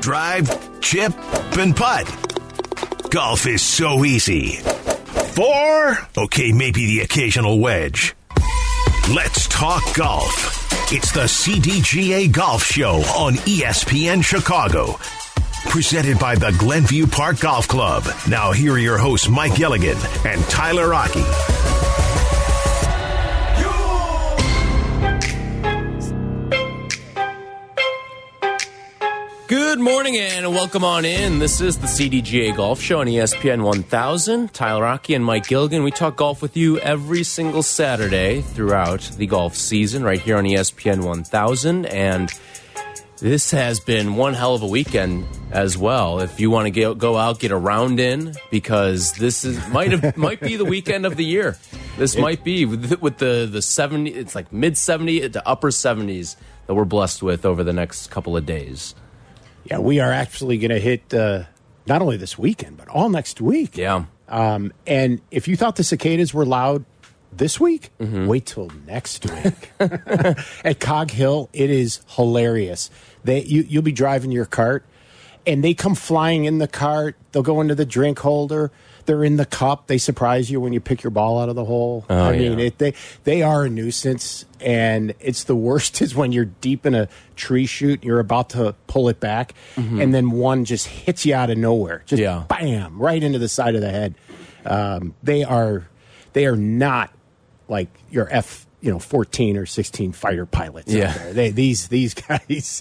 drive, chip, and putt. Golf is so easy. 4? Okay, maybe the occasional wedge. Let's talk golf. It's the CDGA Golf Show on ESPN Chicago. Presented by the Glenview Park Golf Club. Now here are your hosts, Mike Gilligan and Tyler Rocky. Good morning and welcome on in. This is the CDGA Golf Show on ESPN 1000. Tyler Rocky and Mike Gilligan. We talk golf with you every single Saturday throughout the golf season right here on ESPN 1000. And this has been one hell of a weekend as well. If you want to go out, get a round in, because this might be the weekend of the year. This might be with the 70. It's like mid 70 to upper 70s that we're blessed with over the next couple of days. Yeah, we are actually going to hit not only this weekend, but all next week. Yeah. And if you thought the cicadas were loud this week, wait till next week. At Cog Hill, it is hilarious. You'll be driving your cart, and they come flying in the cart. They'll go into the drink holder. They're in the cup. They surprise you when you pick your ball out of the hole. Oh, I mean, they are a nuisance, and it's the worst is when you're deep in a tree chute, and you're about to pull it back, and then one just hits you out of nowhere. Just bam, right into the side of the head. They are not like your F-14 or 16 fighter pilots out there. These guys,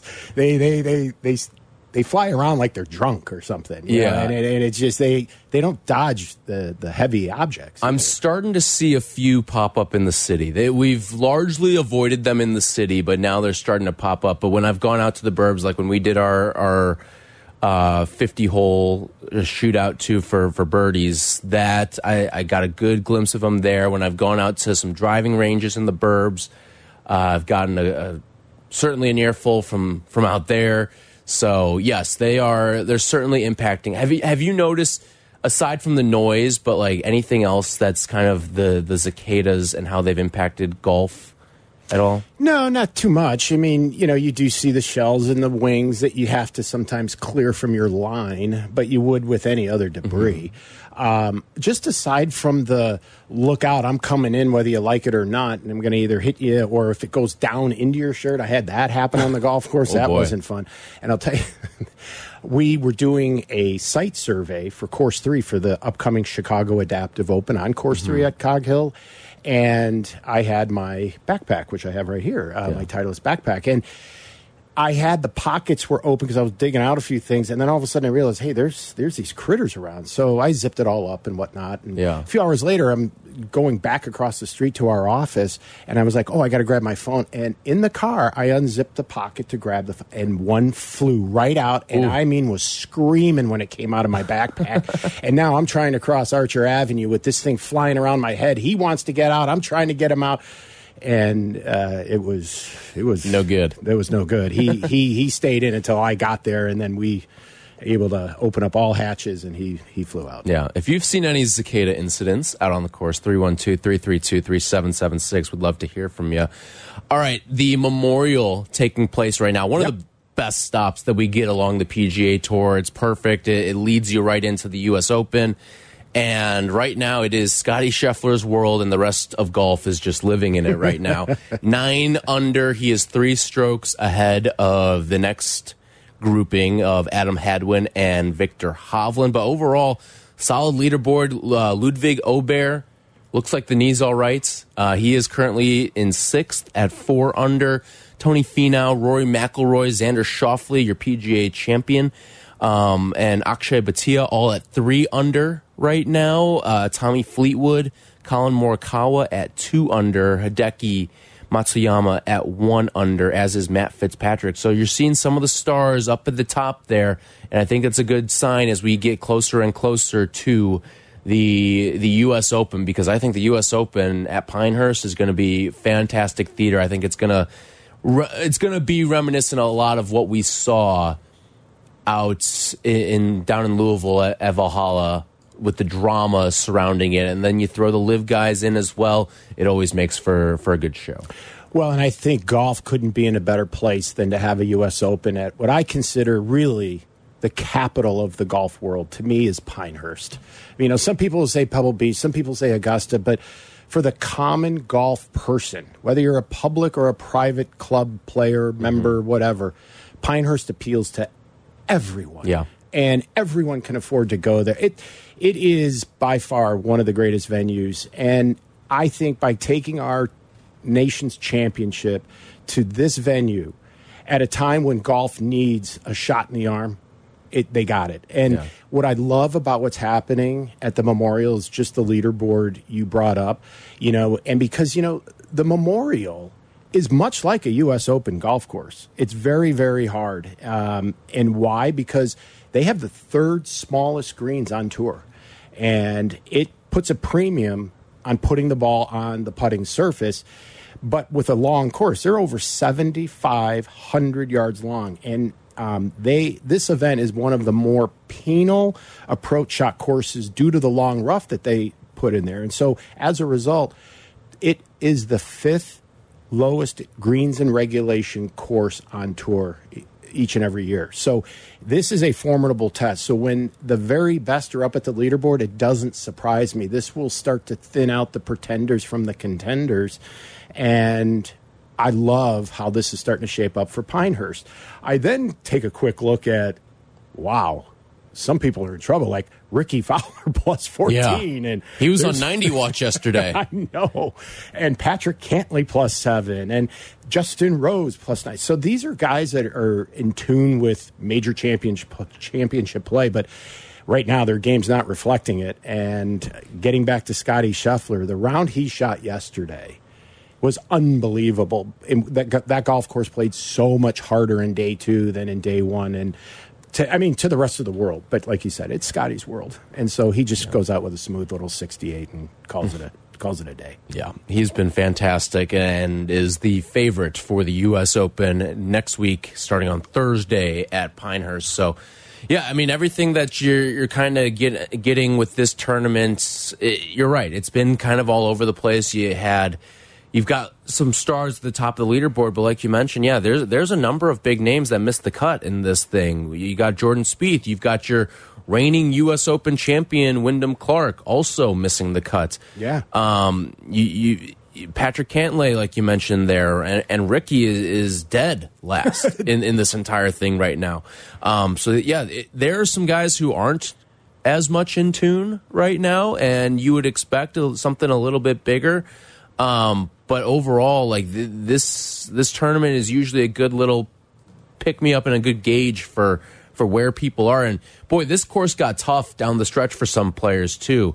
they fly around like they're drunk or something. You know? And it's just they don't dodge the heavy objects. I'm starting to see a few pop up in the city. We've largely avoided them in the city, but now they're starting to pop up. But when I've gone out to the burbs, like when we did our 50-hole shootout for birdies, that I got a good glimpse of them there. When I've gone out to some driving ranges in the burbs, I've gotten certainly an earful from out there. So yes, they're certainly impacting. Have you noticed, aside from the noise, but like anything else that's kind of the cicadas and how they've impacted golf at all? No, not too much. I mean, you do see the shells and the wings that you have to sometimes clear from your line, but you would with any other debris. Just aside from the look out, I'm coming in whether you like it or not, and I'm going to either hit you, or if it goes down into your shirt. I had that happen on the golf course. That wasn't fun. And I'll tell you, we were doing a site survey for Course 3 for the upcoming Chicago Adaptive Open on Course 3 at Cog Hill. And I had my backpack, which I have right here, my Titleist backpack. And I had the pockets were open because I was digging out a few things. And then all of a sudden I realized, hey, there's these critters around. So I zipped it all up and whatnot. And a few hours later, I'm going back across the street to our office. And I was like, I got to grab my phone. And in the car, I unzipped the pocket to grab the phone. And one flew right out. And I mean, was screaming when it came out of my backpack. And now I'm trying to cross Archer Avenue with this thing flying around my head. He wants to get out. I'm trying to get him out. And it was no good. It was no good. He stayed in until I got there, and then we able to open up all hatches, and he flew out. Yeah. If you've seen any cicada incidents out on the course, 312-332-3776. Would love to hear from you. All right, the Memorial taking place right now. One of the best stops that we get along the PGA Tour. It's perfect. It leads you right into the U.S. Open. And right now it is Scottie Scheffler's world, and the rest of golf is just living in it right now. 9 under. He is 3 strokes ahead of the next grouping of Adam Hadwin and Victor Hovland. But overall, solid leaderboard. Ludwig Aubert looks like the knee's all right. He is currently in 6th at 4 under. Tony Finau, Rory McIlroy, Xander Schauffele, your PGA champion, and Akshay Bhatia all at 3 under right now. Tommy Fleetwood, Colin Morikawa at 2 under. Hideki Matsuyama at 1 under, as is Matt Fitzpatrick. So you're seeing some of the stars up at the top there, and I think that's a good sign as we get closer and closer to the U.S. Open, because I think the U.S. Open at Pinehurst is going to be fantastic theater. I think it's going to be reminiscent of a lot of what we saw out down in Louisville at Valhalla, with the drama surrounding it, and then you throw the live guys in as well. It always makes for a good show. Well, and I think golf couldn't be in a better place than to have a U.S. Open at what I consider really the capital of the golf world to me is Pinehurst. You know, some people will say Pebble Beach, some people say Augusta, but for the common golf person, whether you're a public or a private club player, member, whatever, Pinehurst appeals to everyone. Yeah. And everyone can afford to go there. It is by far one of the greatest venues. And I think by taking our nation's championship to this venue at a time when golf needs a shot in the arm, they got it. And what I love about what's happening at the Memorial is just the leaderboard you brought up, you know, and because, you know, the Memorial is much like a U.S. Open golf course. It's very, very hard. And why? Because they have the third smallest greens on tour. And it puts a premium on putting the ball on the putting surface. But with a long course, they're over 7,500 yards long. And this event is one of the more penal approach shot courses due to the long rough that they put in there. And so as a result, it is the fifth lowest greens and regulation course on tour each and every year. So this is a formidable test. So when the very best are up at the leaderboard, it doesn't surprise me. This will start to thin out the pretenders from the contenders. And I love how this is starting to shape up for Pinehurst. I then take a quick look at, wow, some people are in trouble, like Ricky Fowler plus 14. Yeah. And he was on 90 Watch yesterday. I know. And Patrick Cantley plus 7 and Justin Rose plus 9. So these are guys that are in tune with major championship play, but right now their game's not reflecting it. And getting back to Scotty Scheffler, the round he shot yesterday was unbelievable. That golf course played so much harder in day 2 than in day 1. And to the rest of the world. But like you said, it's Scotty's world. And so he just goes out with a smooth little 68 and calls it a day. Yeah, he's been fantastic and is the favorite for the U.S. Open next week, starting on Thursday at Pinehurst. So, yeah, I mean, everything that you're kind of getting with this tournament, you're right. It's been kind of all over the place. You've got some stars at the top of the leaderboard, but like you mentioned, yeah, there's a number of big names that missed the cut in this thing. You got Jordan Spieth, you've got your reigning U.S. Open champion Wyndham Clark also missing the cut. Yeah. Patrick Cantlay, like you mentioned there, and Ricky is dead last in this entire thing right now. So yeah, there are some guys who aren't as much in tune right now, and you would expect something a little bit bigger. But overall, like this tournament is usually a good little pick me up and a good gauge for where people are. And boy, this course got tough down the stretch for some players too.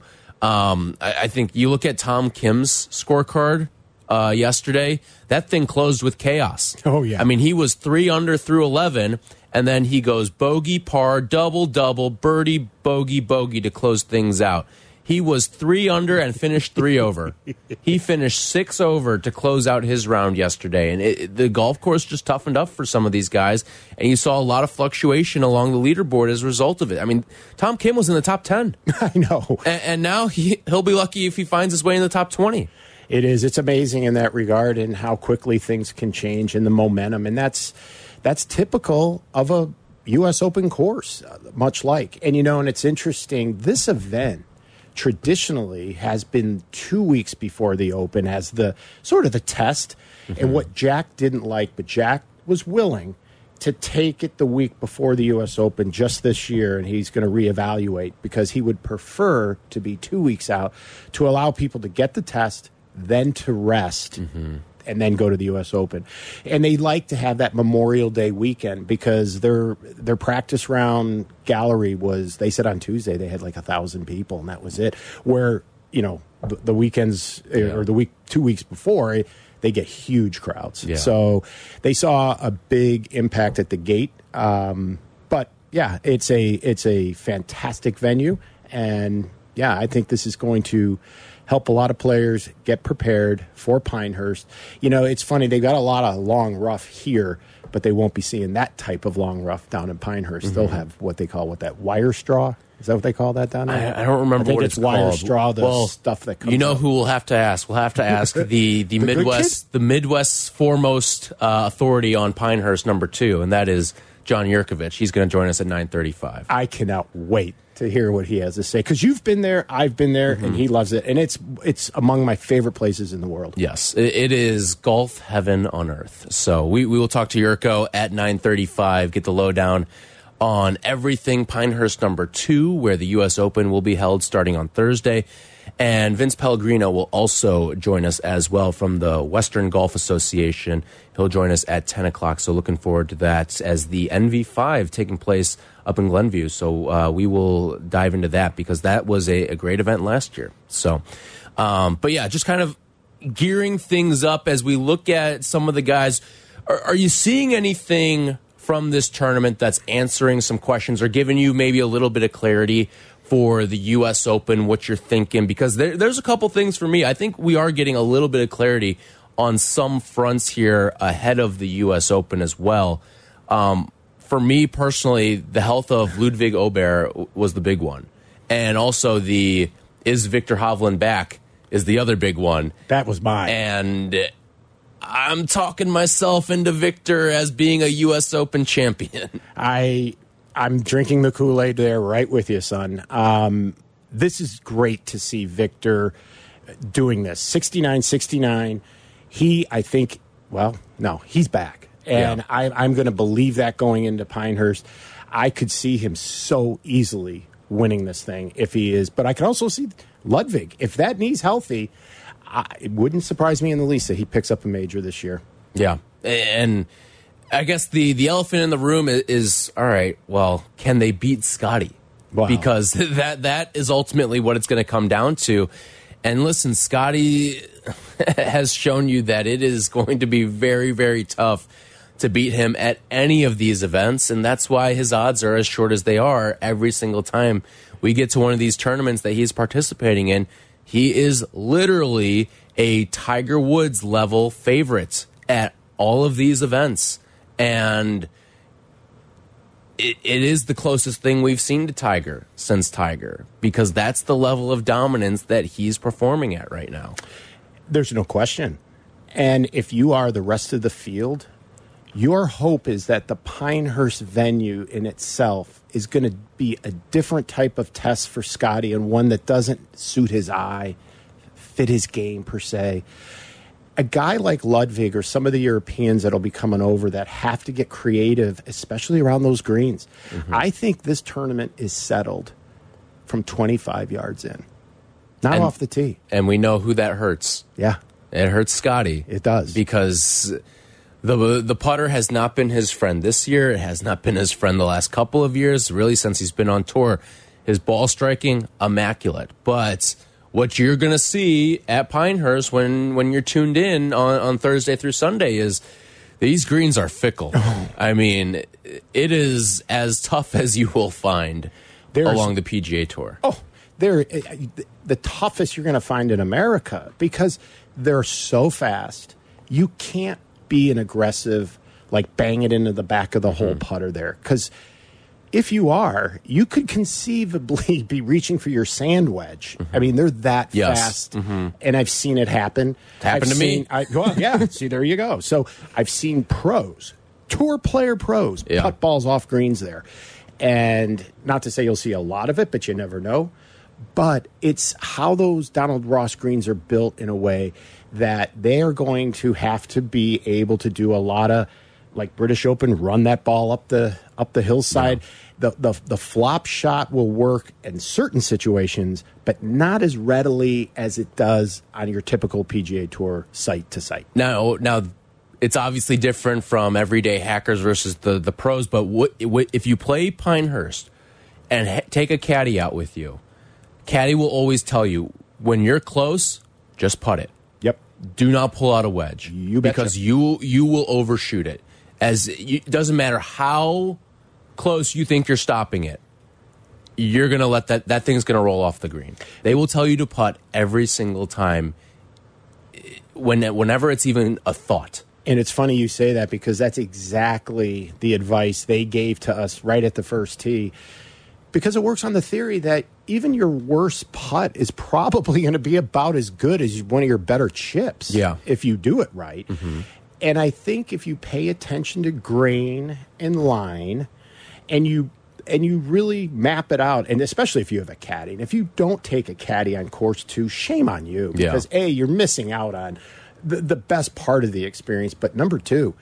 I think you look at Tom Kim's scorecard yesterday. That thing closed with chaos. Oh yeah. I mean, he was 3 under through 11, and then he goes bogey, par, double, birdie, bogey to close things out. He was 3 under and finished 3 over. He finished 6 over to close out his round yesterday. And the golf course just toughened up for some of these guys. And you saw a lot of fluctuation along the leaderboard as a result of it. I mean, Tom Kim was in the top 10. I know. And now he'll be lucky if he finds his way in the top 20. It is. It's amazing in that regard and how quickly things can change and the momentum. And that's typical of a U.S. Open course, much like. And, and it's interesting, this event traditionally has been 2 weeks before the Open as the sort of the test. And what Jack didn't like, but Jack was willing to take it the week before the U.S. Open just this year, and he's going to reevaluate because he would prefer to be 2 weeks out to allow people to get the test, then to rest, and then go to the U.S. Open. And they like to have that Memorial Day weekend because their practice round gallery was, they said on Tuesday they had like 1,000 people, and that was it. Where, the weekends or the 2 weeks before, they get huge crowds. Yeah. So they saw a big impact at the gate. But yeah, it's a fantastic venue. And yeah, I think this is going to help a lot of players get prepared for Pinehurst. It's funny, they got a lot of long rough here, but they won't be seeing that type of long rough down in Pinehurst. They'll have what they call that wire straw. Is that what they call that down there? I don't remember what it's wire called. straw, the stuff that comes out. Who we'll have to ask? We'll have to ask the Midwest's foremost authority on Pinehurst, number 2, and that is John Yurkovich. He's going to join us at 9:35. I cannot wait to hear what he has to say, because you've been there, I've been there, and he loves it, and it's among my favorite places in the world. Yes, it is golf heaven on earth. So we will talk to Yurko at 9:35, get the lowdown on everything Pinehurst number 2, where the U.S. Open will be held starting on Thursday. And Vince Pellegrino will also join us as well from the Western Golf Association. He'll join us at 10 o'clock, so looking forward to that as the NV5 taking place up in Glenview. So we will dive into that because that was a great event last year. So, but yeah, just kind of gearing things up as we look at some of the guys. Are you seeing anything from this tournament that's answering some questions or giving you maybe a little bit of clarity for the U.S. Open, what you're thinking? Because there's a couple things for me. I think we are getting a little bit of clarity on some fronts here ahead of the U.S. Open as well. For me personally, the health of Ludwig Aubert was the big one. And also is Victor Hovland back is the other big one. That was mine. And I'm talking myself into Victor as being a U.S. Open champion. I'm drinking the Kool-Aid there right with you, son. This is great to see Victor doing this. 69-69. He's back. And yeah. I'm going to believe that going into Pinehurst. I could see him so easily winning this thing if he is. But I could also see Ludwig. If that knee's healthy, it wouldn't surprise me in the least that he picks up a major this year. Yeah. And I guess the elephant in the room is all right, well, can they beat Scotty? Wow. Because that is ultimately what it's going to come down to. And listen, Scotty has shown you that it is going to be very, very tough to beat him at any of these events. And that's why his odds are as short as they are every single time we get to one of these tournaments that he's participating in. He is literally a Tiger Woods level favorite at all of these events. And it is the closest thing we've seen to Tiger since Tiger, because that's the level of dominance that he's performing at right now. There's no question. And if you are the rest of the field, your hope is that the Pinehurst venue in itself is going to be a different type of test for Scotty, and one that doesn't suit his eye, fit his game per se. A guy like Ludwig or some of the Europeans that'll be coming over that have to get creative, especially around those greens. I think this tournament is settled from 25 yards in, not off the tee. And we know who that hurts. Yeah. It hurts Scotty. It does. Because the putter has not been his friend this year. It has not been his friend the last couple of years, really since he's been on tour. His ball striking, immaculate. But what you're going to see at Pinehurst when you're tuned in on Thursday through Sunday is these greens are fickle. I mean, it is as tough as you will find along the PGA Tour. They're the toughest you're going to find in America because they're so fast. You can't be an aggressive, like bang it into the back of the hole putter there, because if you are, you could conceivably be reaching for your sand wedge. I mean, they're that fast, and I've seen it happen. Happened to me. Yeah, see, there you go. So I've seen pros, tour player pros, putt balls off greens there. And not to say you'll see a lot of it, but you never know. But it's how those Donald Ross greens are built in a way that they are going to have to be able to do a lot of, like British Open, run that ball up the hillside. Yeah. The flop shot will work in certain situations, but not as readily as it does on your typical PGA Tour site to site. Now it's obviously different from everyday hackers versus the pros. But if you play Pinehurst and take a caddy out with you, caddy will always tell you when you're close, just putt it. Yep. Do not pull out a wedge. You betcha. Because you will overshoot it. It doesn't matter how close you think you're stopping it, you're going to let that thing's going to roll off the green. They will tell you to putt every single time whenever it's even a thought. And it's funny you say that, because that's exactly the advice they gave to us right at the first tee, because it works on the theory that even your worst putt is probably going to be about as good as one of your better chips if you do it right. And I think if you pay attention to grain and line, and you really map it out, and especially if you have a caddy. And if you don't take a caddy on course 2, shame on you, because A, you're missing out on the best part of the experience. But number 2,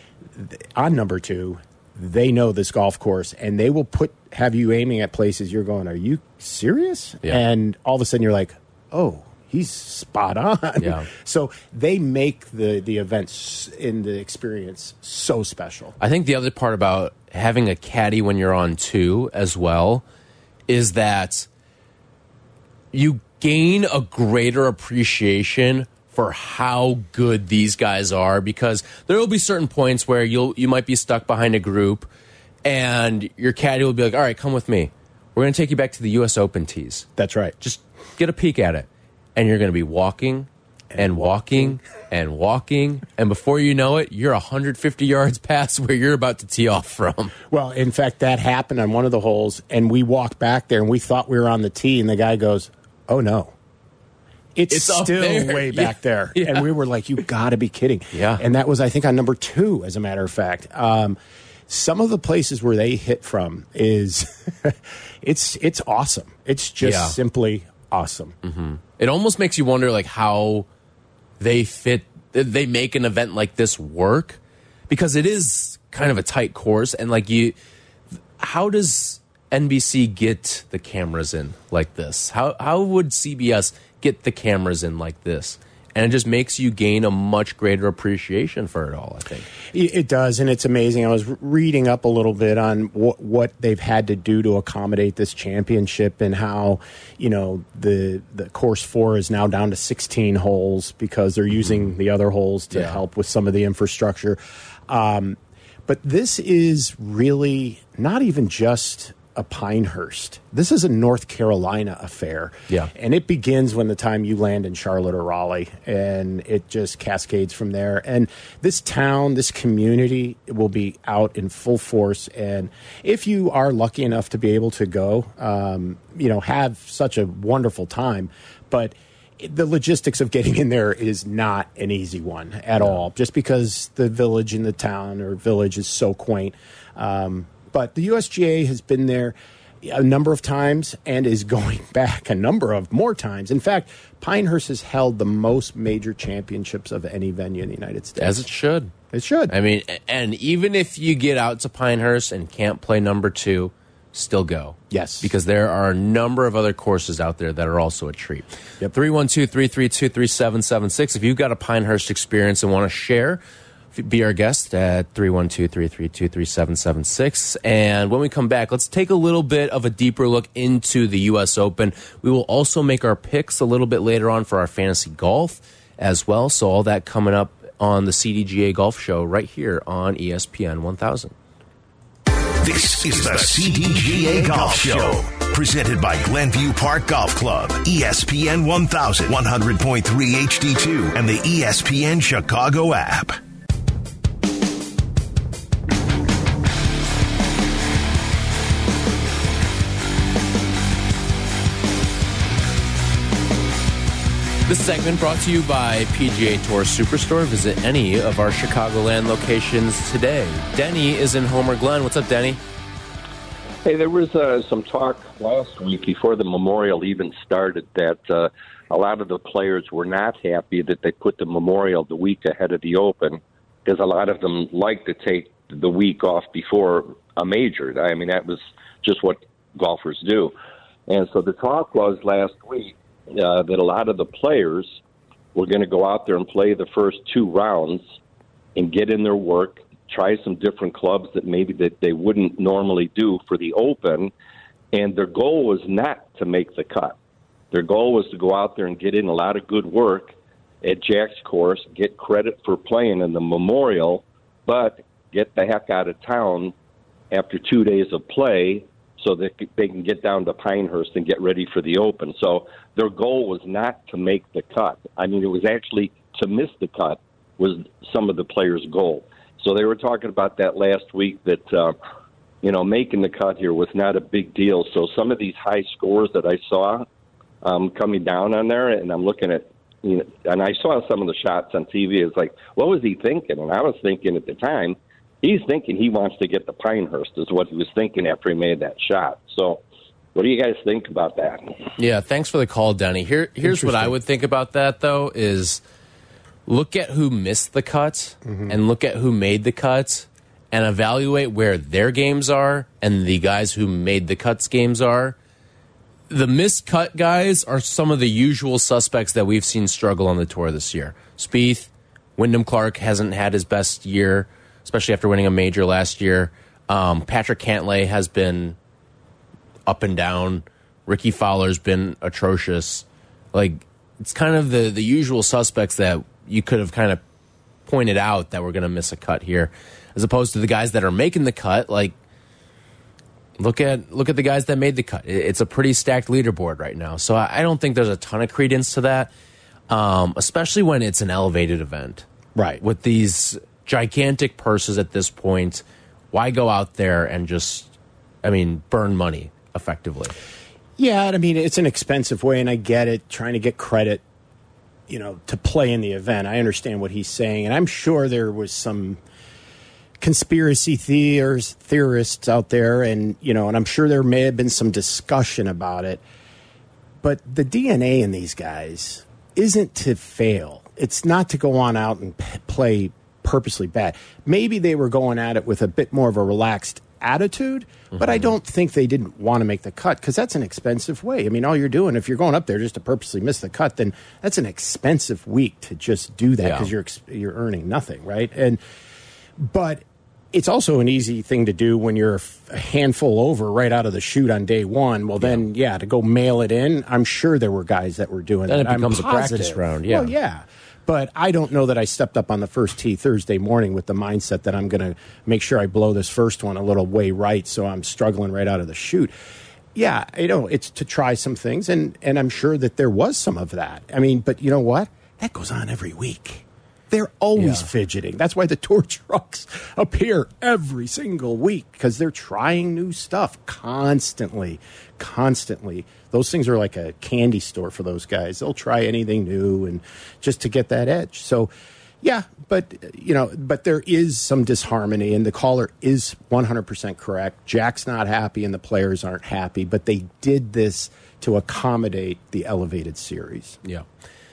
they know this golf course, and they will have you aiming at places you're going, are you serious? Yeah. And all of a sudden you're like, oh, he's spot on. Yeah. So they make the events in the experience so special. I think the other part about having a caddy when you're on 2 as well is that you gain a greater appreciation for how good these guys are, because there will be certain points where you might be stuck behind a group and your caddy will be like, all right, come with me. We're going to take you back to the U.S. Open tees. That's right. Just get a peek at it. And you're going to be walking and walking and walking. And before you know it, you're 150 yards past where you're about to tee off from. Well, in fact, that happened on one of the holes, and we walked back there and we thought we were on the tee, and the guy goes, oh, no. It's still way back there. Yeah. And we were like, you got to be kidding. Yeah. And that was, I think, on number 2, as a matter of fact. Some of the places where they hit from is, it's awesome. It's just simply awesome. Mm-hmm. It almost makes you wonder, like, how they make an event like this work, because it is kind of a tight course. And like how does NBC get the cameras in like this? How would CBS get the cameras in like this? And it just makes you gain a much greater appreciation for it all, I think. It does, and it's amazing. I was reading up a little bit on what they've had to do to accommodate this championship, and how, the course 4 is now down to 16 holes because they're using the other holes to help with some of the infrastructure. But this is really not even just a Pinehurst. This is a North Carolina affair. Yeah. And it begins when the time you land in Charlotte or Raleigh, and it just cascades from there. And this town, this community will be out in full force. And if you are lucky enough to be able to go, have such a wonderful time. But the logistics of getting in there is not an easy one at all, just because the village in the town or village is so quaint. But the USGA has been there a number of times and is going back a number of more times. In fact, Pinehurst has held the most major championships of any venue in the United States. As it should. It should. I mean, and even if you get out to Pinehurst and can't play number 2, still go. Yes. Because there are a number of other courses out there that are also a treat. Yep. 312-332-3776. If you've got a Pinehurst experience and want to share, be our guest at 312-332-3776. And when we come back, let's take a little bit of a deeper look into the U.S. Open. We will also make our picks a little bit later on for our fantasy golf as well. So all that coming up on the CDGA Golf Show right here on ESPN 1000. This is the CDGA Golf Show, presented by Glenview Park Golf Club, ESPN 1000, 100.3 HD2, and the ESPN Chicago app. This segment brought to you by PGA Tour Superstore. Visit any of our Chicagoland locations today. Denny is in Homer Glen. What's up, Denny? Hey, there was some talk last week before the Memorial even started that a lot of the players were not happy that they put the Memorial the week ahead of the Open, because a lot of them like to take the week off before a major. I mean, that was just what golfers do. And so the talk was last week that a lot of the players were going to go out there and play the first 2 rounds and get in their work, try some different clubs that maybe that they wouldn't normally do for the Open. And their goal was not to make the cut. Their goal was to go out there and get in a lot of good work at Jack's course, get credit for playing in the Memorial, but get the heck out of town after 2 days of play so that they can get down to Pinehurst and get ready for the Open. So their goal was not to make the cut. I mean, it was actually to miss the cut was some of the players' goal. So they were talking about that last week, that, making the cut here was not a big deal. So some of these high scores that I saw coming down on there, and I'm looking at and I saw some of the shots on TV. It's like, what was he thinking? And I was thinking at the time, he's thinking he wants to get the Pinehurst is what he was thinking after he made that shot. So what do you guys think about that? Yeah, thanks for the call, Denny. Here's what I would think about that, though, is look at who missed the cut and look at who made the cut and evaluate where their games are and the guys who made the cuts games are. The miscut guys are some of the usual suspects that we've seen struggle on the tour this year. Spieth, Wyndham Clark hasn't had his best year, especially after winning a major last year. Patrick Cantlay has been up and down. Ricky Fowler's been atrocious. Like, it's kind of the usual suspects that you could have kind of pointed out that we're going to miss a cut here, as opposed to the guys that are making the cut. Like, look at the guys that made the cut. It's a pretty stacked leaderboard right now. So I don't think there's a ton of credence to that, especially when it's an elevated event. Right. With these gigantic purses at this point, why go out there and just, burn money effectively? Yeah, it's an expensive way, and I get it, trying to get credit, to play in the event. I understand what he's saying, and I'm sure there was some conspiracy theorists out there, and I'm sure there may have been some discussion about it. But the DNA in these guys isn't to fail. It's not to go on out and play purposely bad. Maybe they were going at it with a bit more of a relaxed attitude, but I don't think they didn't want to make the cut, because that's an expensive way. All you're doing, if you're going up there just to purposely miss the cut, then that's an expensive week to just do that, because you're earning nothing, right? But it's also an easy thing to do when you're a handful over right out of the chute on day one. Well, then, to go mail it in, I'm sure there were guys that were doing that. Then it becomes a practice round, Well, yeah. But I don't know that I stepped up on the first tee Thursday morning with the mindset that I'm going to make sure I blow this first one a little way right, so I'm struggling right out of the chute. Yeah, it's to try some things, and I'm sure that there was some of that. But you know what? That goes on every week. They're always fidgeting. That's why the tour trucks appear every single week, because they're trying new stuff constantly. Those things are like a candy store for those guys. They'll try anything new and just to get that edge. So, yeah, but there is some disharmony, and the caller is 100% correct. Jack's not happy and the players aren't happy, but they did this to accommodate the elevated series. Yeah.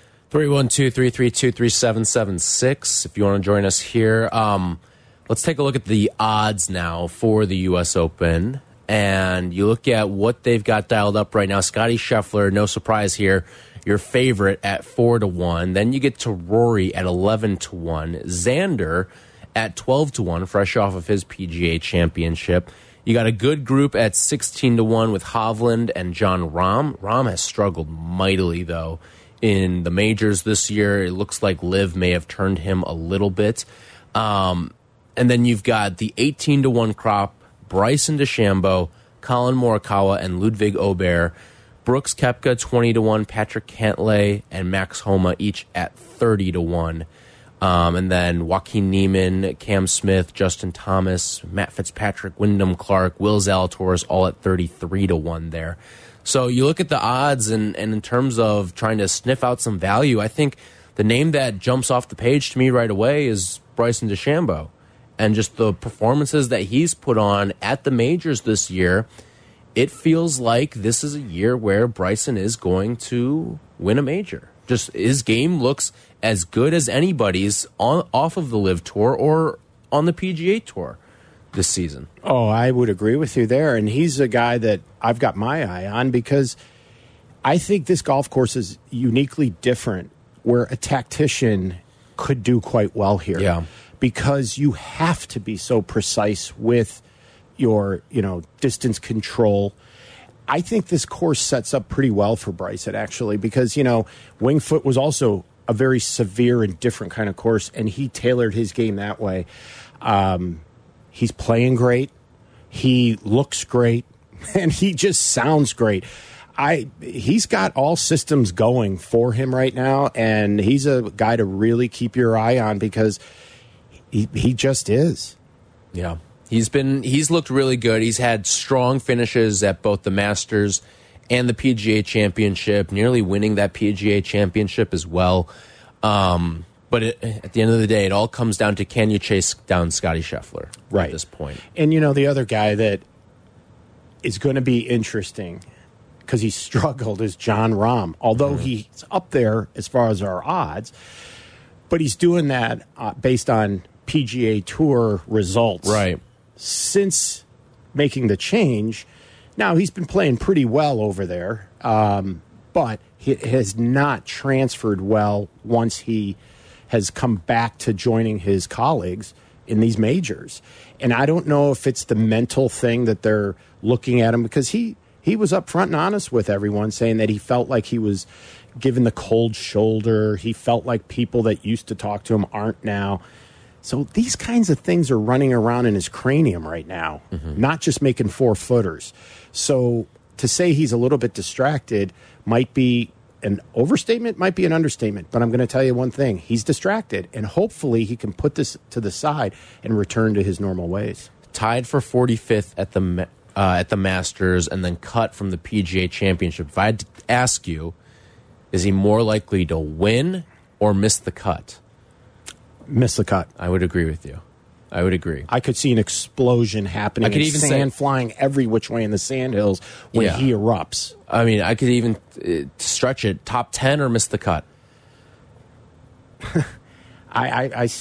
312-332-3776 if you want to join us here. Let's take a look at the odds now for the U.S. Open. And you look at what they've got dialed up right now. Scotty Scheffler, no surprise here, your favorite at 4-1. Then you get to Rory at 11-1. Xander at 12-1, fresh off of his PGA championship. You got a good group at 16-1 with Hovland and Jon Rahm. Rahm has struggled mightily, though, in the majors this year. It looks like Liv may have turned him a little bit. And then you've got the 18-1 crop, Bryson DeChambeau, Colin Morikawa, and Ludwig Aubert. Brooks Koepka, 20-1, Patrick Cantlay, and Max Homa each at 30-1. And then Joaquin Niemann, Cam Smith, Justin Thomas, Matt Fitzpatrick, Wyndham Clark, Will Zalatoris, all at 33-1 there. So you look at the odds, and in terms of trying to sniff out some value, I think the name that jumps off the page to me right away is Bryson DeChambeau. And just the performances that he's put on at the majors this year, it feels like this is a year where Bryson is going to win a major. Just his game looks as good as anybody's off of the LIV Tour or on the PGA Tour this season. Oh, I would agree with you there. And he's a guy that I've got my eye on, because I think this golf course is uniquely different, where a tactician could do quite well here. Yeah. Because you have to be so precise with your, distance control. I think this course sets up pretty well for Bryson, actually, because, Winged Foot was also a very severe and different kind of course, and he tailored his game that way. He's playing great. He looks great, and he just sounds great. He's got all systems going for him right now, and he's a guy to really keep your eye on, because he just is. Yeah. He's looked really good. He's had strong finishes at both the Masters and the PGA Championship, nearly winning that PGA Championship as well. But at the end of the day, it all comes down to, can you chase down Scottie Scheffler at this point? And, the other guy that is going to be interesting because he struggled is Jon Rahm, although he's up there as far as our odds. But he's doing that based on PGA Tour results. Right. Since making the change, now he's been playing pretty well over there, but he has not transferred well once he has come back to joining his colleagues in these majors. And I don't know if it's the mental thing that they're looking at him, because he was upfront and honest with everyone, saying that he felt like he was given the cold shoulder. He felt like people that used to talk to him aren't now. So these kinds of things are running around in his cranium right now, not just making 4-footers. So to say he's a little bit distracted might be an overstatement, might be an understatement. But I'm going to tell you one thing. He's distracted, and hopefully he can put this to the side and return to his normal ways. Tied for 45th at the Masters, and then cut from the PGA Championship. If I had to ask you, is he more likely to win or miss the cut? Miss the cut. I would agree with you. I would agree. I could see an explosion happening. I could even sand flying every which way in the sandhills when he erupts. I mean, I could even stretch it. Top 10 or miss the cut? I'd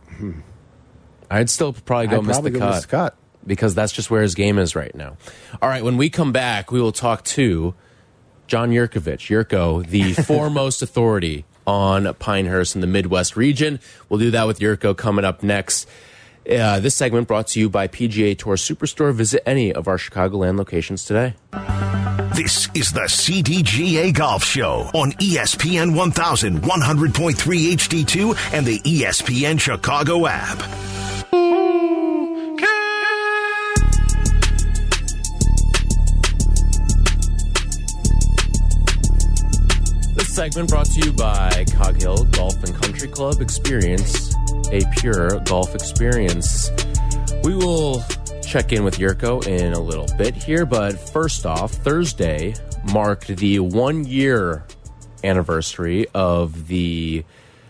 still probably go miss the cut. Because that's just where his game is right now. All right, when we come back, we will talk to John Yurkovich, Yurko, the foremost authority on Pinehurst in the Midwest region. We'll do that with Yurko coming up next. This segment brought to you by PGA Tour Superstore. Visit any of our Chicagoland locations today. This is the CDGA Golf Show on ESPN 1100.3 HD2 and the ESPN Chicago app. This segment brought to you by Cog Hill Golf and Country Club. Experience a pure golf experience. We will check in with Yurko in a little bit here, but first off, Thursday marked the 1-year anniversary of the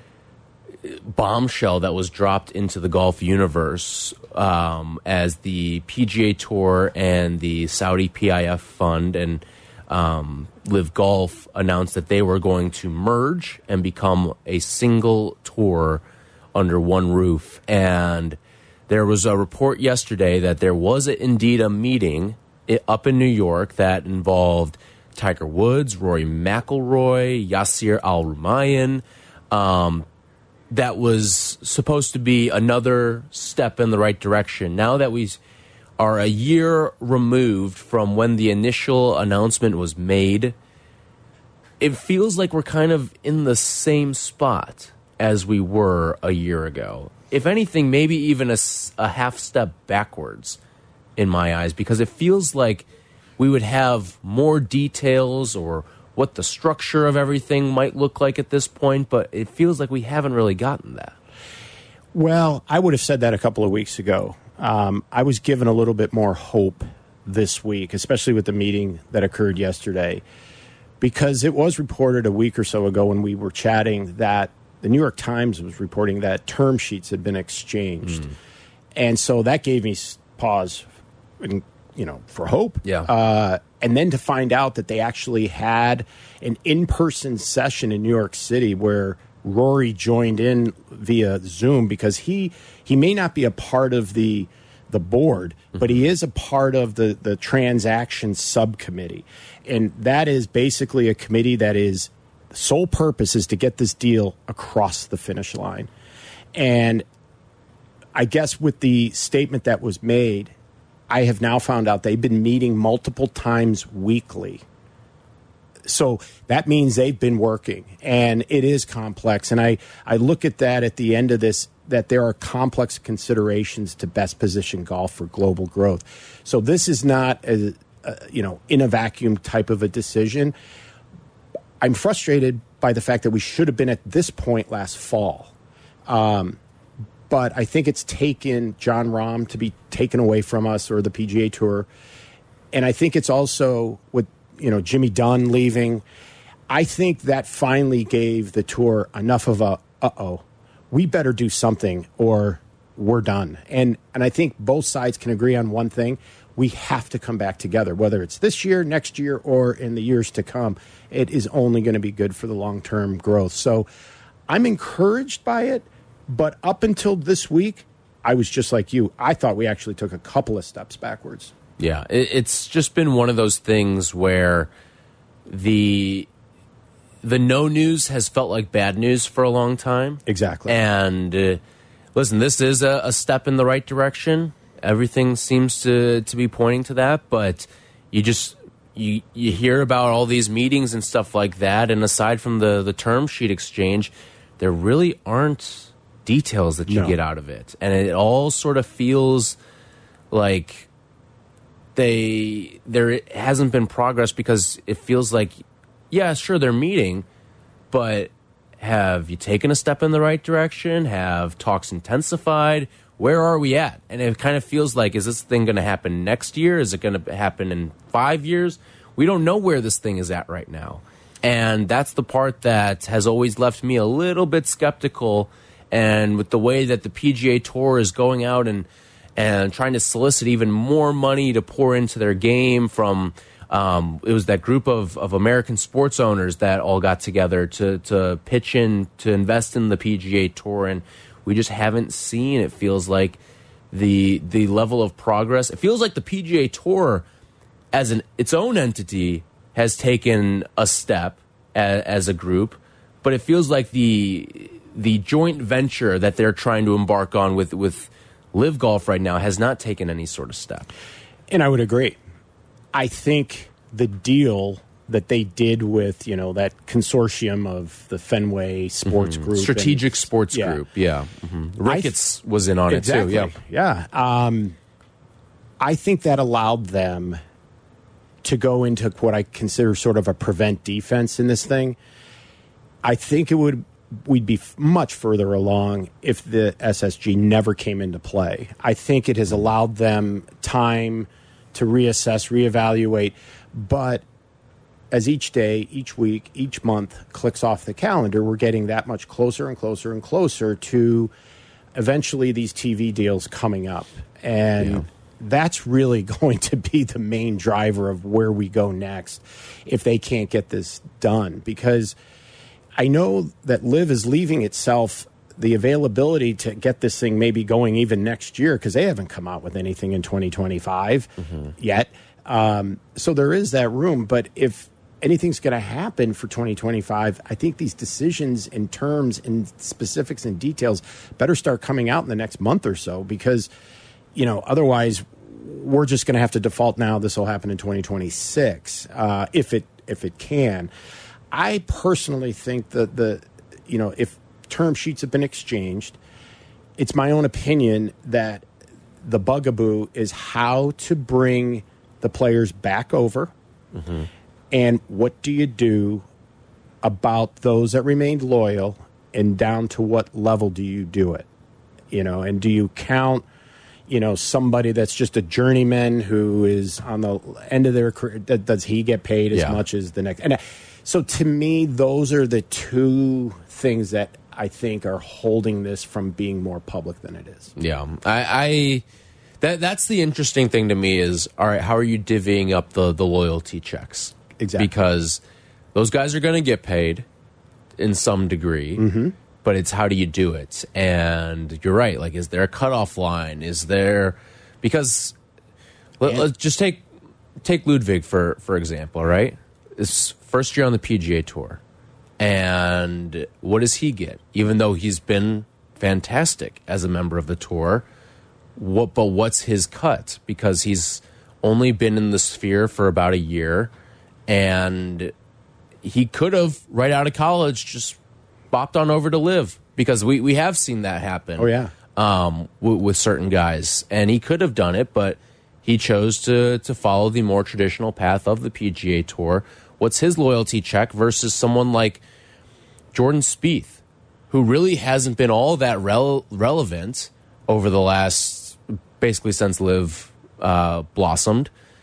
bombshell that was dropped into the golf universe as the PGA Tour and the Saudi PIF Fund and Live Golf announced that they were going to merge and become a single tour under one roof. And there was a report yesterday that there was indeed a meeting up in New York that involved Tiger Woods, Rory McIlroy, Yasir Al-Rumayyan. That was supposed to be another step in the right direction. Now that we are a year removed from when the initial announcement was made, it feels like we're kind of in the same spot as we were a year ago. If anything, maybe even a half step backwards in my eyes, because it feels like we would have more details or what the structure of everything might look like at this point, but it feels like we haven't really gotten that. Well, I would have said that a couple of weeks ago. I was given a little bit more hope this week, especially with the meeting that occurred yesterday, because it was reported a week or so ago when we were chatting that the New York Times was reporting that term sheets had been exchanged. And so that gave me pause, for hope. Yeah. And then to find out that they actually had an in-person session in New York City where Rory joined in via Zoom, because he may not be a part of the board, but he is a part of the transaction subcommittee. And that is basically a committee that is sole purpose is to get this deal across the finish line. And I guess with the statement that was made, I have now found out they've been meeting multiple times weekly. So that means they've been working, and it is complex. And I look at that at the end of this, that there are complex considerations to best position golf for global growth. So this is not in a vacuum type of a decision. I'm frustrated by the fact that we should have been at this point last fall. But I think it's taken Jon Rahm to be taken away from us, or the PGA Tour. And I think it's also with Jimmy Dunn leaving. I think that finally gave the tour enough of a, we better do something or we're done. And I think both sides can agree on one thing. We have to come back together, whether it's this year, next year, or in the years to come. It is only going to be good for the long-term growth. So I'm encouraged by it, but up until this week, I was just like you. I thought we actually took a couple of steps backwards. Yeah, it's just been one of those things where the no news has felt like bad news for a long time. Exactly. And listen, this is a step in the right direction. Everything seems to be pointing to that, but you hear about all these meetings and stuff like that, and aside from the term sheet exchange, there really aren't details that you get out of it. And it all sort of feels like there hasn't been progress, because it feels like, yeah, sure, they're meeting, but have you taken a step in the right direction? Have talks intensified? Where are we at? And it kind of feels like, is this thing going to happen next year? Is it going to happen in 5 years? We don't know where this thing is at right now. And that's the part that has always left me a little bit skeptical. And with the way that the PGA Tour is going out and trying to solicit even more money to pour into their game from, it was that group of American sports owners that all got together to pitch in, to invest in the PGA Tour. And we just haven't seen, it feels like, the level of progress. It feels like the PGA Tour, as its own entity, has taken a step as a group, but it feels like the joint venture that they're trying to embark on with Live Golf right now has not taken any sort of step. And I would agree. I think the deal that they did with, that consortium of the Fenway Sports Group. Strategic Sports Group, yeah. Ricketts was in on it too, yeah. I think that allowed them to go into what I consider sort of a prevent defense in this thing. I think we'd be much further along if the SSG never came into play. I think it has allowed them time to reassess, reevaluate, but as each day, each week, each month clicks off the calendar, we're getting that much closer and closer and closer to eventually these TV deals coming up. And that's really going to be the main driver of where we go next if they can't get this done. Because I know that Live is leaving itself the availability to get this thing maybe going even next year, because they haven't come out with anything in 2025 yet. So there is that room. But if anything's going to happen for 2025, I think these decisions and terms and specifics and details better start coming out in the next month or so, because, otherwise we're just going to have to default now. This will happen in 2026 if it can. I personally think that if term sheets have been exchanged, it's my own opinion that the bugaboo is how to bring the players back over. And what do you do about those that remained loyal, and down to what level do you do it? And do you count, somebody that's just a journeyman who is on the end of their career? Does he get paid as much as the next? And so to me, those are the two things that I think are holding this from being more public than it is. Yeah. That's the interesting thing to me is, all right, how are you divvying up the loyalty checks? Exactly. Because those guys are going to get paid in some degree, but it's how do you do it? And you're right. Like, is there a cutoff line? Is there, because let's just take Ludwig for example, right? His first year on the PGA Tour. And what does he get? Even though he's been fantastic as a member of the tour, but what's his cut? Because he's only been in the sphere for about a year, and he could have, right out of college, just bopped on over to Live, because we have seen that happen. Oh, yeah. With certain guys. And he could have done it, but he chose to follow the more traditional path of the PGA Tour. What's his loyalty check versus someone like Jordan Spieth, who really hasn't been all that relevant over the last, basically since Live blossomed,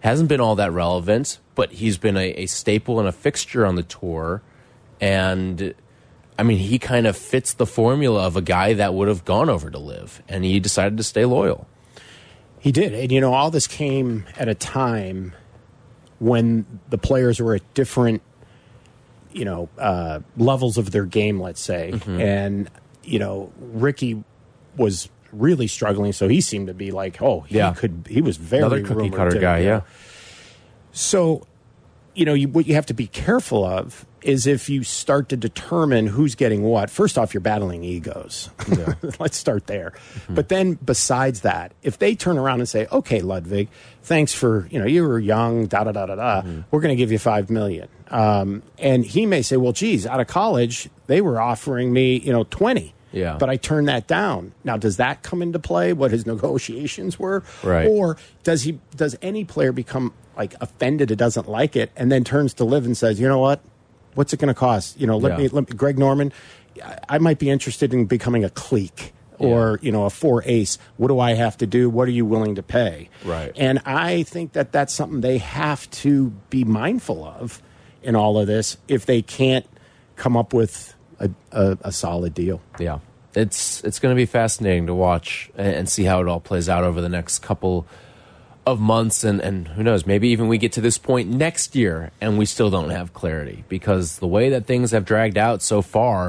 hasn't been all that relevant, but he's been a staple and a fixture on the tour. And, I mean, he kind of fits the formula of a guy that would have gone over to LIV, and he decided to stay loyal. He did. And, you know, all this came at a time when the players were at different, you know, levels of their game, let's say. And, you know, Ricky was really struggling, so he seemed to be like, he was very another cookie cutter guy, yeah. So, you know, what you have to be careful of is if you start to determine who's getting what. First off, you're battling egos. Yeah. Let's start there. But then besides that, if they turn around and say, okay, Ludwig, thanks for, you know, you were young, we're going to give you $5 million. And he may say, well, geez, out of college, they were offering me, you know, 20. Yeah. But I turned that down. Now, does that come into play, what his negotiations were? Right. Or does any player become like offended, it doesn't like it, and then turns to LIV and says, you know what? What's it going to cost? You know, let me, Greg Norman, I might be interested in becoming a clique or, you know, a 4-ace. What do I have to do? What are you willing to pay? Right. And I think that that's something they have to be mindful of in all of this if they can't come up with a solid deal. Yeah. It's going to be fascinating to watch and see how it all plays out over the next couple of months, and who knows, maybe even we get to this point next year and we still don't have clarity, because the way that things have dragged out so far,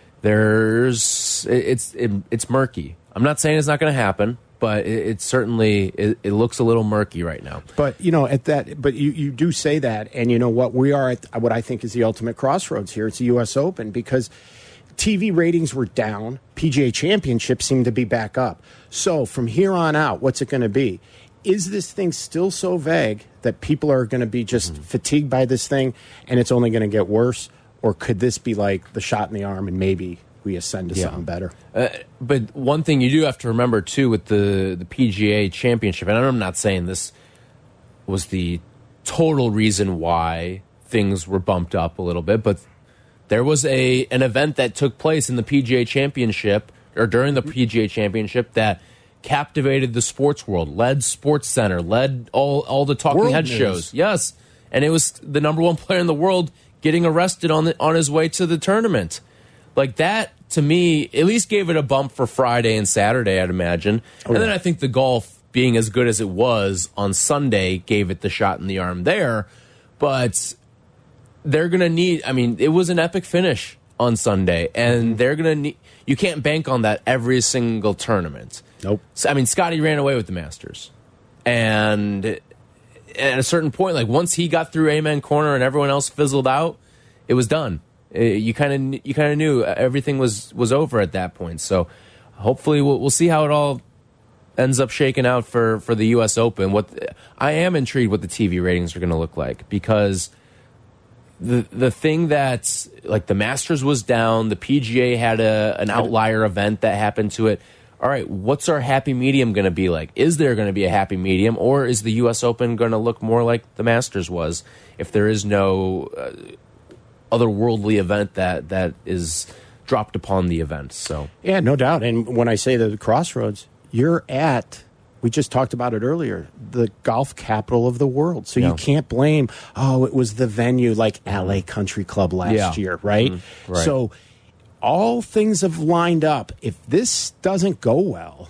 it's murky. I'm not saying it's not going to happen, but it certainly looks a little murky right now. But you know, but you do say that, and you know what, we are at what I think is the ultimate crossroads here. It's the U.S. Open, because TV ratings were down, PGA Championship seemed to be back up. So from here on out, what's it going to be? Is this thing still so vague that people are going to be just fatigued by this thing and it's only going to get worse? Or could this be like the shot in the arm and maybe we ascend to something better? But one thing you do have to remember, too, with the PGA Championship, and I'm not saying this was the total reason why things were bumped up a little bit, but there was an event that took place in the PGA Championship, or during the PGA Championship, that captivated the sports world, led Sports Center, led all the talking head shows. Yes, and it was the #1 player in the world getting arrested on his way to the tournament. Like that, to me, at least gave it a bump for Friday and Saturday, I'd imagine. And then I think the golf being as good as it was on Sunday gave it the shot in the arm there. But they're going to need, I mean, it was an epic finish on Sunday, and they're going to need, you can't bank on that every single tournament. Nope. So, I mean, Scotty ran away with the Masters. And at a certain point, like once he got through Amen Corner and everyone else fizzled out, it was done. You kind of knew everything was over at that point. So hopefully we'll see how it all ends up shaking out for the U.S. Open. I am intrigued what the TV ratings are going to look like, because the thing that's like the Masters was down, the PGA had an outlier event that happened to it. All right, what's our happy medium going to be like? Is there going to be a happy medium, or is the U.S. Open going to look more like the Masters was if there is no otherworldly event that is dropped upon the event? So yeah, no doubt. And when I say the crossroads, you're at, we just talked about it earlier, the golf capital of the world. So you can't blame, it was the venue like LA Country Club last year, right? Right. So all things have lined up. If this doesn't go well,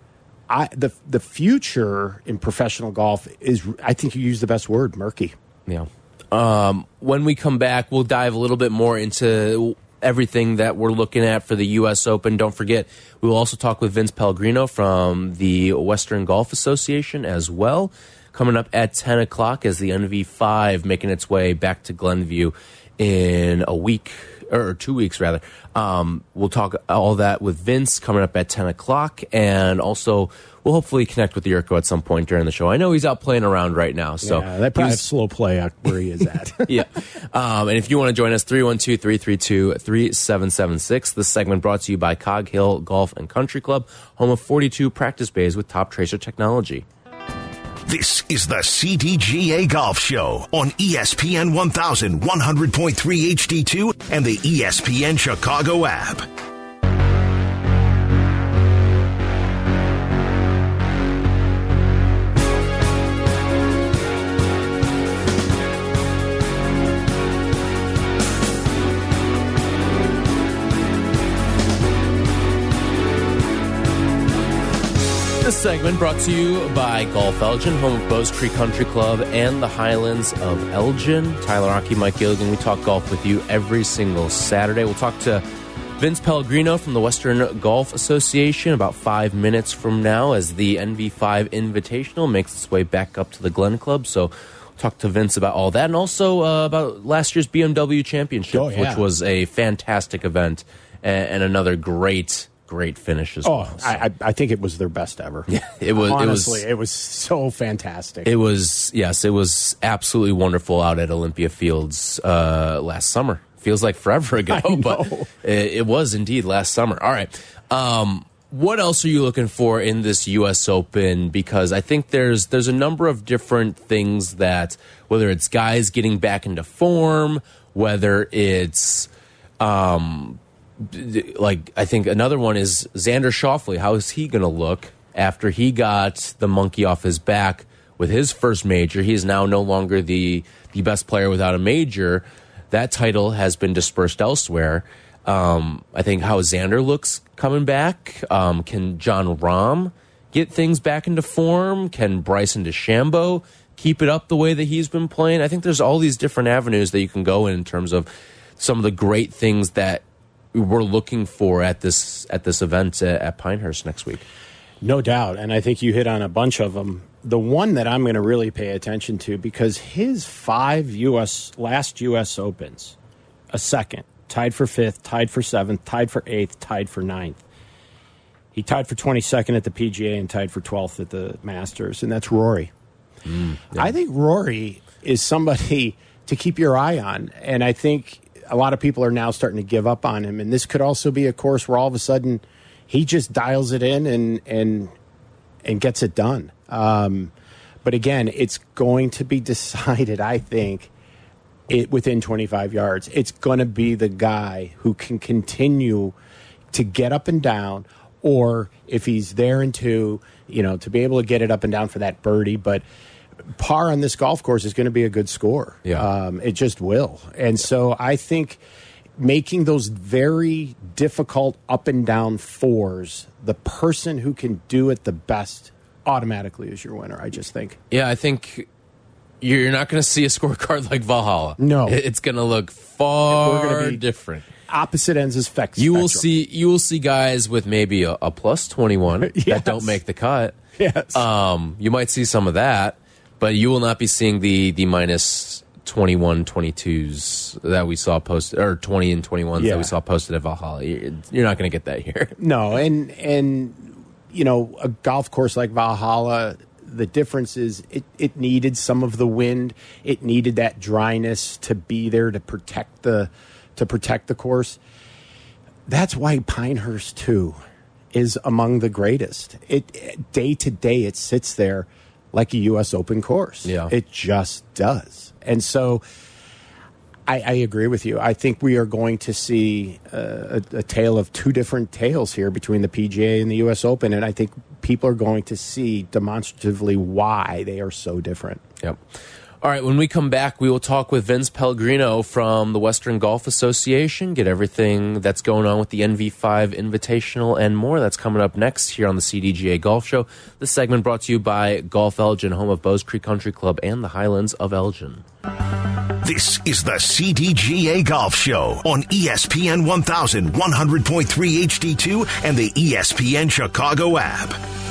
the future in professional golf is, I think you used the best word, murky. Yeah. When we come back, we'll dive a little bit more into everything that we're looking at for the U.S. Open. Don't forget, we will also talk with Vince Pellegrino from the Western Golf Association as well, coming up at 10 o'clock as the NV5 making its way back to Glenview in a week, or 2 weeks rather. We'll talk all that with Vince coming up at 10 o'clock, and also we'll hopefully connect with Yurko at some point during the show. I know he's out playing around right now, so yeah, that probably slow play out where he is at. Yeah. And if you want to join us, 312-332-3776. This segment brought to you by Cog Hill Golf and Country Club, home of 42 practice bays with top tracer technology. This is the CDGA Golf Show on ESPN 1100.3 HD2 and the ESPN Chicago app. segment brought to you by Golf Elgin, home of Bowes Creek Country Club and the Highlands of Elgin. Tyler Rocky, Mike Gilligan, we talk golf with you every single Saturday. We'll talk to Vince Pellegrino from the Western Golf Association about 5 minutes from now as the NV5 Invitational makes its way back up to the Glen Club. So we'll talk to Vince about all that and also about last year's BMW Championship, which was a fantastic event and another great finish as well. I think it was their best ever. Yeah, it was. Honestly, it was so fantastic. It was absolutely wonderful out at Olympia Fields last summer. Feels like forever ago, but it was indeed last summer. All right. What else are you looking for in this U.S. Open? Because I think there's a number of different things that, whether it's guys getting back into form, whether it's like I think another one is Xander Schauffele. How is he going to look after he got the monkey off his back with his first major? He is now no longer the best player without a major. That title has been dispersed elsewhere. I think how Xander looks coming back. Can Jon Rahm get things back into form? Can Bryson DeChambeau keep it up the way that he's been playing? I think there's all these different avenues that you can go in terms of some of the great things that we're looking for at this event at Pinehurst next week. No doubt, and I think you hit on a bunch of them. The one that I'm going to really pay attention to, because his 5 last U.S. Opens, a second, tied for 5th, tied for 7th, tied for 8th, tied for 9th. He tied for 22nd at the PGA and tied for 12th at the Masters, and that's Rory. I think Rory is somebody to keep your eye on, and I think a lot of people are now starting to give up on him, and this could also be a course where all of a sudden he just dials it in and gets it done. But again, it's going to be decided, I think, within 25 yards. It's going to be the guy who can continue to get up and down, or if he's there in 2, to be able to get it up and down for that birdie. But par on this golf course is going to be a good score. Yeah. It just will. And so I think making those very difficult up and down 4s, the person who can do it the best automatically is your winner, I just think. Yeah, I think you're not going to see a scorecard like Valhalla. No. It's going to look far different. Opposite ends of spectrum. You will see guys with maybe a plus 21 that don't make the cut. Yes. You might see some of that, but you will not be seeing the minus 21, 22s that we saw posted, or 20 and 21s that we saw posted at Valhalla. You're not going to get that here. No, and a golf course like Valhalla, the difference is it needed some of the wind. It needed that dryness to be there to protect the course. That's why Pinehurst 2 is among the greatest. Day to day, it sits there like a U.S. Open course. Yeah. It just does. And so I agree with you. I think we are going to see a tale of 2 different tales here between the PGA and the U.S. Open, and I think people are going to see demonstratively why they are so different. Yep. All right, when we come back, we will talk with Vince Pellegrino from the Western Golf Association, get everything that's going on with the NV5 Invitational and more. That's coming up next here on the CDGA Golf Show. This segment brought to you by Golf Elgin, home of Bowes Creek Country Club and the Highlands of Elgin. This is the CDGA Golf Show on ESPN 1100.3 HD2 and the ESPN Chicago app.